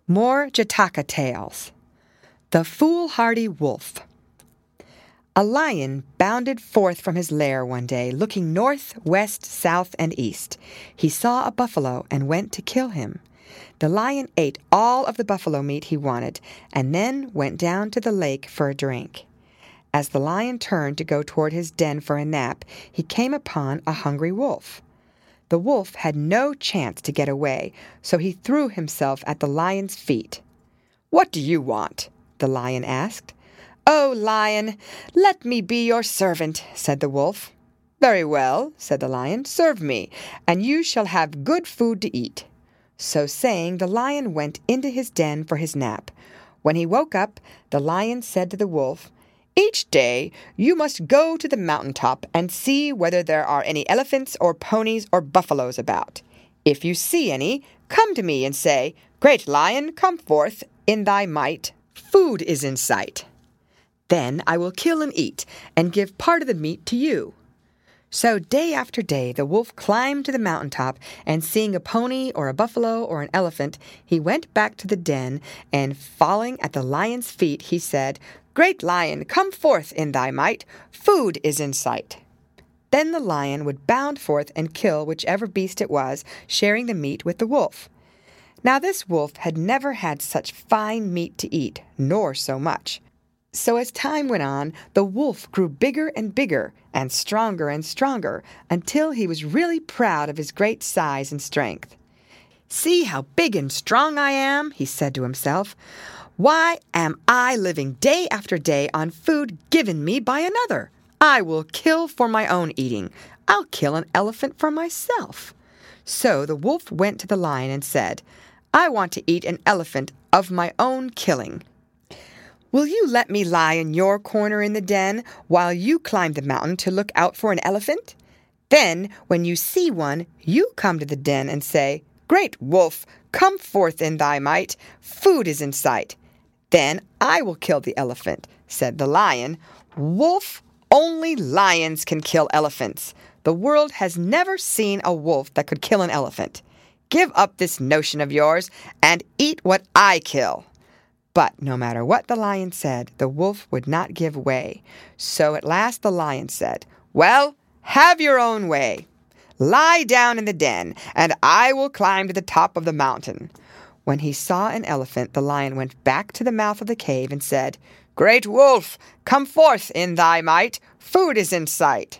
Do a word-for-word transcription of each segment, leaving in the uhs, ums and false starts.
More Jataka tales. The Foolhardy Wolf. A lion bounded forth from his lair one day, looking north, west, south, and east. He saw a buffalo and went to kill him. The lion ate all of the buffalo meat he wanted, and then went down to the lake for a drink. As the lion turned to go toward his den for a nap, he came upon a hungry wolf. The wolf had no chance to get away, so he threw himself at the lion's feet. "What do you want?" the lion asked. "Oh, lion, let me be your servant," said the wolf. "Very well," said the lion, "serve me, and you shall have good food to eat." So saying, the lion went into his den for his nap. When he woke up, the lion said to the wolf, "Each day you must go to the mountaintop and see whether there are any elephants or ponies or buffaloes about. If you see any, come to me and say, 'Great lion, come forth in thy might. Food is in sight.' Then I will kill and eat, and give part of the meat to you." So day after day the wolf climbed to the mountaintop, and seeing a pony or a buffalo or an elephant, he went back to the den, and falling at the lion's feet, he said, "Great lion, come forth in thy might. Food is in sight." Then the lion would bound forth and kill whichever beast it was, sharing the meat with the wolf. Now this wolf had never had such fine meat to eat, nor so much. So as time went on, the wolf grew bigger and bigger, and stronger and stronger, until he was really proud of his great size and strength. "See how big and strong I am," he said to himself. "Why am I living day after day on food given me by another? I will kill for my own eating. I'll kill an elephant for myself." So the wolf went to the lion and said, "I want to eat an elephant of my own killing. Will you let me lie in your corner in the den while you climb the mountain to look out for an elephant? Then, when you see one, you come to the den and say, 'Great wolf, come forth in thy might. Food is in sight.' Then I will kill the elephant." Said the lion, "Wolf, only lions can kill elephants. The world has never seen a wolf that could kill an elephant. Give up this notion of yours and eat what I kill." But no matter what the lion said, the wolf would not give way. So at last the lion said, "Well, have your own way. Lie down in the den, and I will climb to the top of the mountain." When he saw an elephant, the lion went back to the mouth of the cave and said, "Great wolf, come forth in thy might. Food is in sight."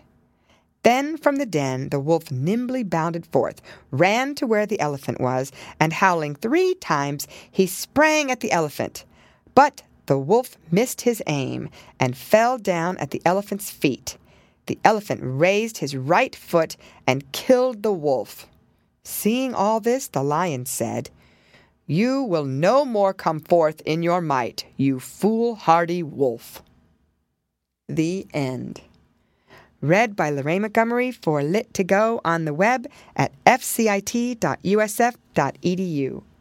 Then from the den the wolf nimbly bounded forth, ran to where the elephant was, and howling three times, he sprang at the elephant. But the wolf missed his aim and fell down at the elephant's feet. The elephant raised his right foot and killed the wolf. Seeing all this, the lion said, "You will no more come forth in your might, you foolhardy wolf." The end. Read by Lorraine Montgomery for Lit to Go on the web at f c i t dot u s f dot e d u.